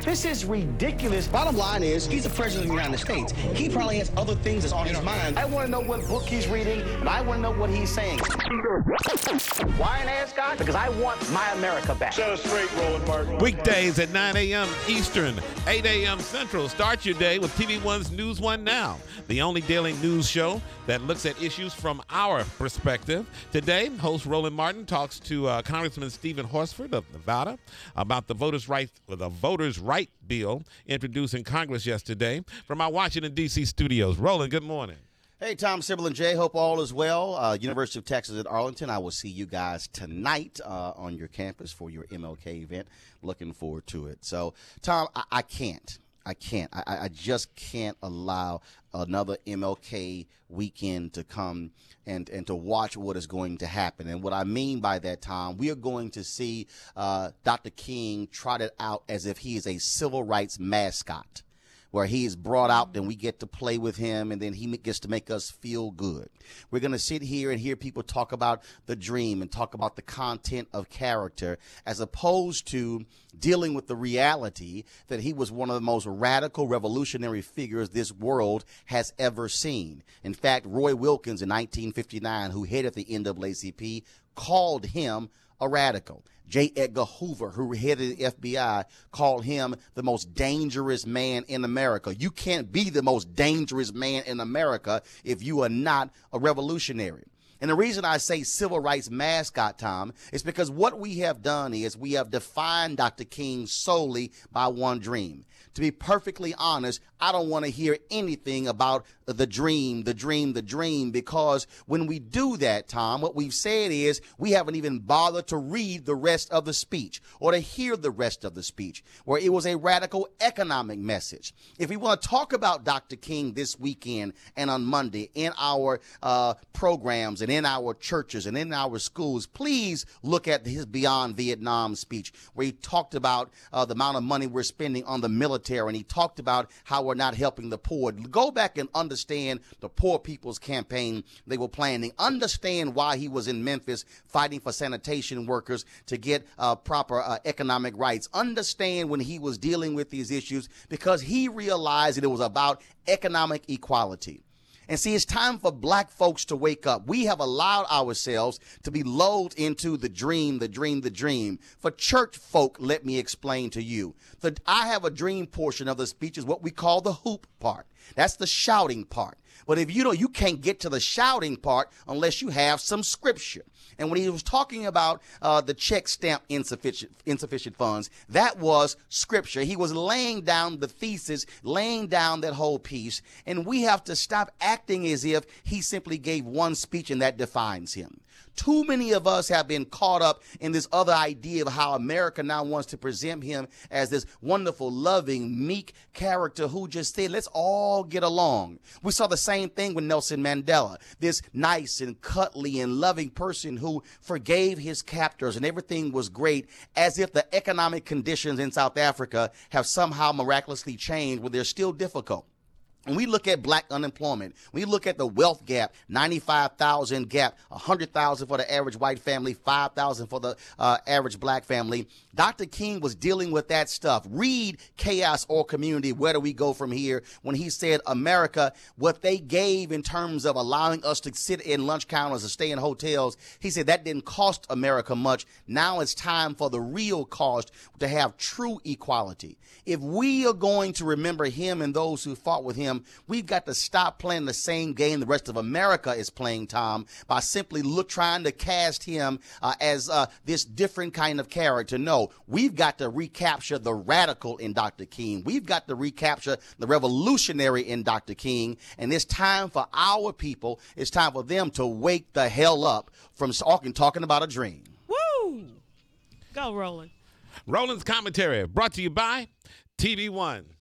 This is ridiculous. Bottom line is, he's the president of the United States. He probably has other things that's on his mind. I want to know what book he's reading, and I want to know what he's saying. Why an ascot? Because I want my America back. Set us straight, Roland Martin. Weekdays at 9 a.m. Eastern, 8 a.m. Central. Start your day with TV1's News One Now, the only daily news show that looks at issues from our perspective. Today, host Roland Martin talks to Congressman Stephen Horsford of Nevada about the voters' right bill introduced in Congress yesterday. From our Washington, D.C. studios, Roland, good morning. Hey, Tom, Sybil, and Jay. Hope all is well. University of Texas at Arlington. I will see you guys tonight on your campus for your MLK event. Looking forward to it. So, Tom, I can't. I just can't allow another MLK weekend to come and to watch what is going to happen. And what I mean by that, Tom, we are going to see Dr. King trotted out as if he is a civil rights mascot, where he is brought out and we get to play with him, and then he gets to make us feel good. We're going to sit here and hear people talk about the dream and talk about the content of character, as opposed to dealing with the reality that he was one of the most radical revolutionary figures this world has ever seen. In fact, Roy Wilkins in 1959, who headed the NAACP, called him a radical. J. Edgar Hoover, who headed the FBI, called him the most dangerous man in America. You can't be the most dangerous man in America if you are not a revolutionary. And the reason I say civil rights mascot, Tom, is because what we have done is we have defined Dr. King solely by one dream. To be perfectly honest, I don't want to hear anything about the dream, because when we do that, Tom, what we've said is we haven't even bothered to read the rest of the speech or to hear the rest of the speech, where it was a radical economic message. If we want to talk about Dr. King this weekend and on Monday in our programs and in our churches and in our schools, please look at his Beyond Vietnam speech, where he talked about the amount of money we're spending on the military, and he talked about how we're not helping the poor. Go back and understand the Poor People's Campaign they were planning. Understand why he was in Memphis fighting for sanitation workers to get proper economic rights. Understand when he was dealing with these issues, because he realized that it was about economic equality. And see, it's time for black folks to wake up. We have allowed ourselves to be lulled into the dream. For church folk, let me explain to you. The I have a dream portion of the speech is what we call the hoop part. That's the shouting part. But if you can't get to the shouting part unless you have some scripture. And when he was talking about the check stamp insufficient funds, that was scripture. He was laying down the thesis, laying down that whole piece. And we have to stop acting as if he simply gave one speech and that defines him. Too many of us have been caught up in this other idea of how America now wants to present him as this wonderful, loving, meek character who just said, let's all get along. We saw the same thing with Nelson Mandela, this nice and cuddly and loving person who forgave his captors and everything was great, as if the economic conditions in South Africa have somehow miraculously changed, but they're still difficult. When we look at black unemployment, we look at the wealth gap, 95,000 gap, 100,000 for the average white family, 5,000 for the average black family. Dr. King was dealing with that stuff. Read Chaos or Community, Where Do We Go From Here, when he said America, what they gave in terms of allowing us to sit in lunch counters or stay in hotels, he said that didn't cost America much. Now it's time for the real cost to have true equality. If we are going to remember him and those who fought with him, we've got to stop playing the same game the rest of America is playing, Tom, by simply trying to cast him as this different kind of character. No, we've got to recapture the radical in Dr. King. We've got to recapture the revolutionary in Dr. King. And it's time for our people, it's time for them to wake the hell up from talking about a dream. Woo! Go, Roland. Roland's commentary brought to you by TV1.